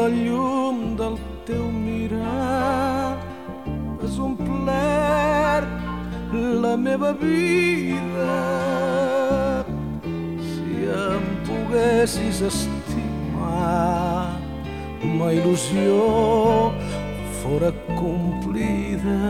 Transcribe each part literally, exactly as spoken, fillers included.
llum del teu mirar has omplert la meva vida. Si em poguessis estimar, ma il·lusió fora complida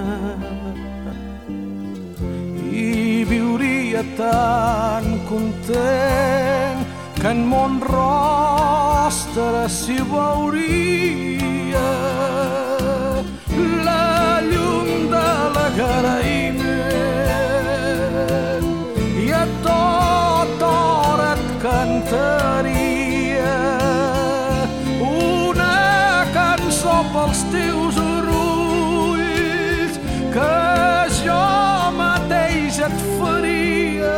i viuria tan content que en mon rostre s'hi veuria la llum de l'agraïment i a tota hora et cantaria una cançó pels teus orulls que jo mateix et faria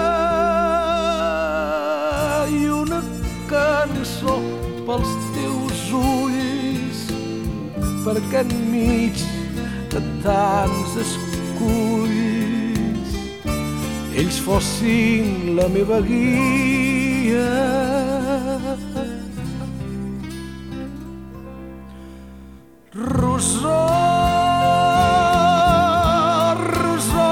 i una cançó pels teus ulls perquè enmig de tants esculls ells fossin la meva guia. Rosó, rosó,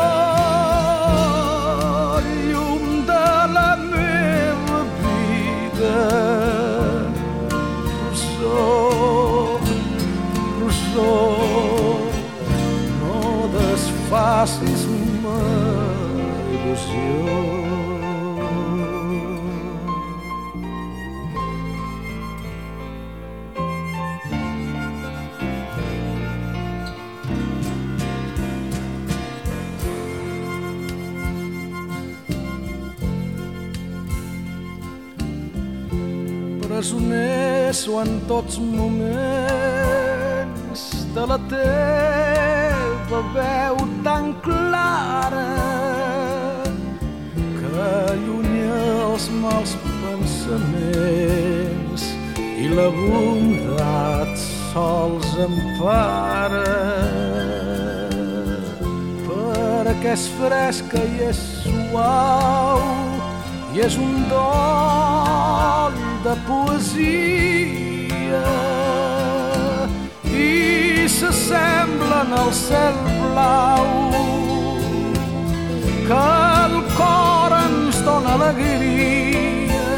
llum de la meva vida. Rosó, rosó, no desfacis ma il·lusió. Presoner-s'ho en tots moments de la teva veu tan clara que allunya els mals pensaments i la bondat sols empara perquè és fresca i és suau i és un dol de poesia i s'assemblen al cel blau que el cor ens dóna alegria.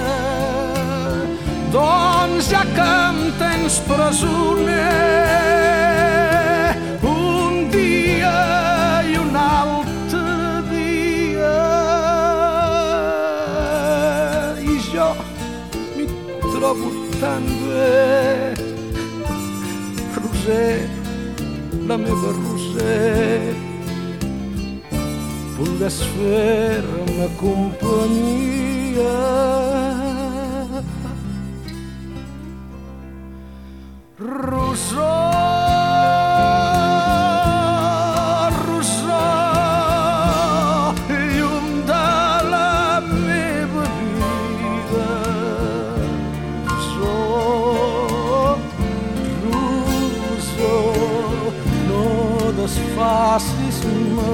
Doncs ja que em tens presoner un dia i un altre dia i jo trobo tan bé, Roser, la meva Roser, vulgues fer-me companyia. Rosó, rosó, llum de la meva vida. Desfacis ma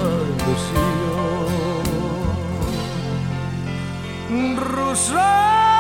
il·lusió. Rosó,